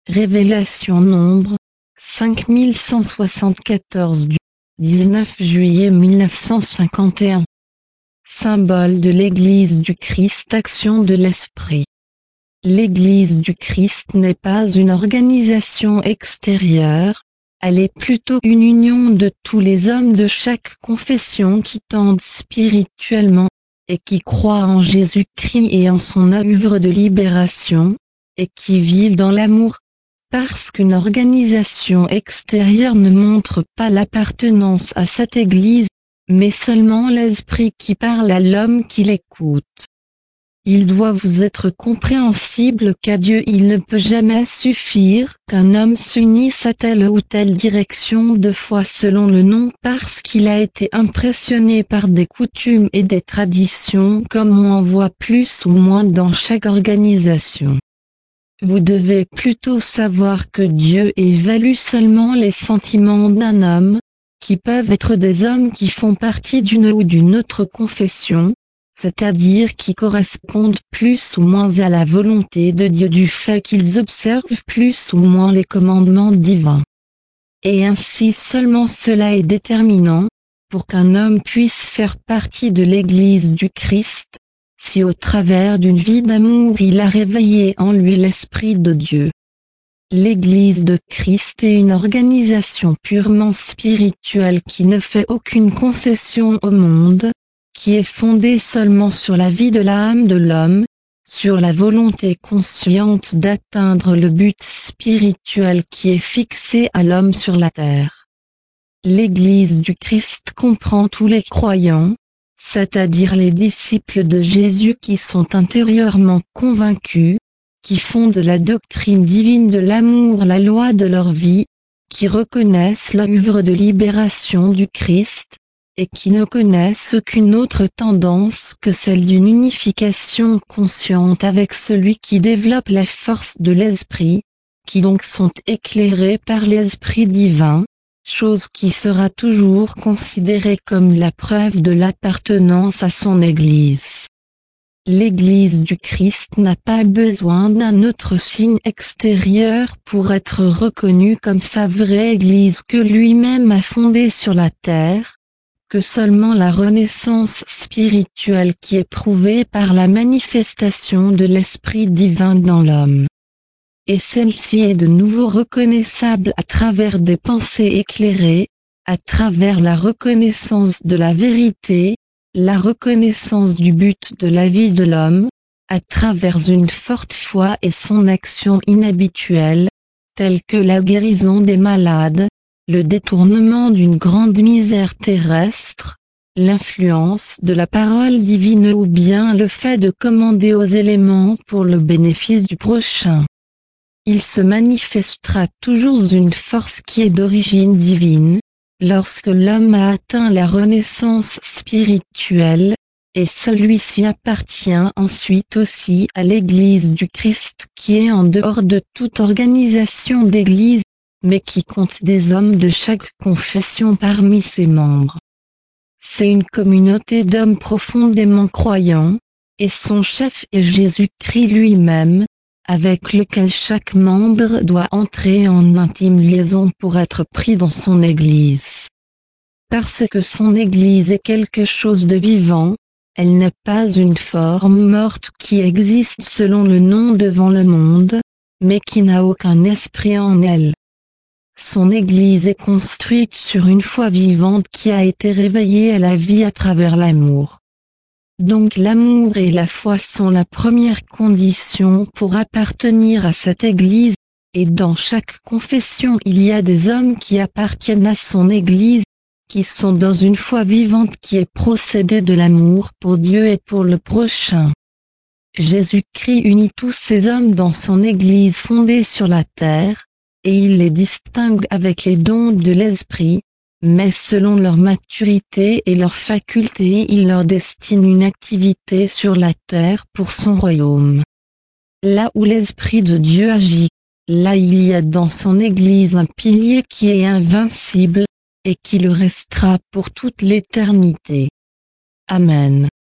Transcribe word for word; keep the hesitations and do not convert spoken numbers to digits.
Révélation Nombre, cinq mille cent soixante-quatorze du dix-neuf juillet mille neuf cent cinquante et un. Symbole de l'Église du Christ, action de l'Esprit. L'Église du Christ n'est pas une organisation extérieure, elle est plutôt une union de tous les hommes de chaque confession qui tendent spirituellement, et qui croient en Jésus-Christ et en son œuvre de libération, et qui vivent dans l'amour. Parce qu'une organisation extérieure ne montre pas l'appartenance à cette Église, mais seulement l'Esprit qui parle à l'homme qui l'écoute. Il doit vous être compréhensible qu'à Dieu il ne peut jamais suffire qu'un homme s'unisse à telle ou telle direction de foi selon le nom parce qu'il a été impressionné par des coutumes et des traditions comme on en voit plus ou moins dans chaque organisation. Vous devez plutôt savoir que Dieu évalue seulement les sentiments d'un homme, qui peuvent être des hommes qui font partie d'une ou d'une autre confession, c'est-à-dire qui correspondent plus ou moins à la volonté de Dieu du fait qu'ils observent plus ou moins les commandements divins. Et ainsi seulement cela est déterminant, pour qu'un homme puisse faire partie de l'Église du Christ, si au travers d'une vie d'amour il a réveillé en lui l'Esprit de Dieu. L'Église de Christ est une organisation purement spirituelle qui ne fait aucune concession au monde, qui est fondée seulement sur la vie de l'âme de l'homme, sur la volonté consciente d'atteindre le but spirituel qui est fixé à l'homme sur la terre. L'Église du Christ comprend tous les croyants, c'est-à-dire les disciples de Jésus qui sont intérieurement convaincus, qui font de la doctrine divine de l'amour la loi de leur vie, qui reconnaissent l'œuvre de libération du Christ, et qui ne connaissent aucune autre tendance que celle d'une unification consciente avec celui qui développe la force de l'Esprit, qui donc sont éclairés par l'Esprit divin, chose qui sera toujours considérée comme la preuve de l'appartenance à son Église. L'Église du Christ n'a pas besoin d'un autre signe extérieur pour être reconnue comme sa vraie Église que lui-même a fondée sur la terre, que seulement la renaissance spirituelle qui est prouvée par la manifestation de l'Esprit divin dans l'homme. Et celle-ci est de nouveau reconnaissable à travers des pensées éclairées, à travers la reconnaissance de la vérité, la reconnaissance du but de la vie de l'homme, à travers une forte foi et son action inhabituelle, telle que la guérison des malades, le détournement d'une grande misère terrestre, l'influence de la parole divine ou bien le fait de commander aux éléments pour le bénéfice du prochain. Il se manifestera toujours une force qui est d'origine divine, lorsque l'homme a atteint la renaissance spirituelle, et celui-ci appartient ensuite aussi à l'Église du Christ qui est en dehors de toute organisation d'Église, mais qui compte des hommes de chaque confession parmi ses membres. C'est une communauté d'hommes profondément croyants, et son chef est Jésus-Christ lui-même, avec lequel chaque membre doit entrer en intime liaison pour être pris dans son Église. Parce que son Église est quelque chose de vivant, elle n'est pas une forme morte qui existe selon le nom devant le monde, mais qui n'a aucun esprit en elle. Son Église est construite sur une foi vivante qui a été réveillée à la vie à travers l'amour. Donc l'amour et la foi sont la première condition pour appartenir à cette Église, et dans chaque confession il y a des hommes qui appartiennent à son Église, qui sont dans une foi vivante qui est procédée de l'amour pour Dieu et pour le prochain. Jésus-Christ unit tous ces hommes dans son Église fondée sur la terre, et il les distingue avec les dons de l'Esprit, mais selon leur maturité et leurs facultés il leur destine une activité sur la terre pour son royaume. Là où l'Esprit de Dieu agit, là il y a dans son Église un pilier qui est invincible, et qui le restera pour toute l'éternité. Amen.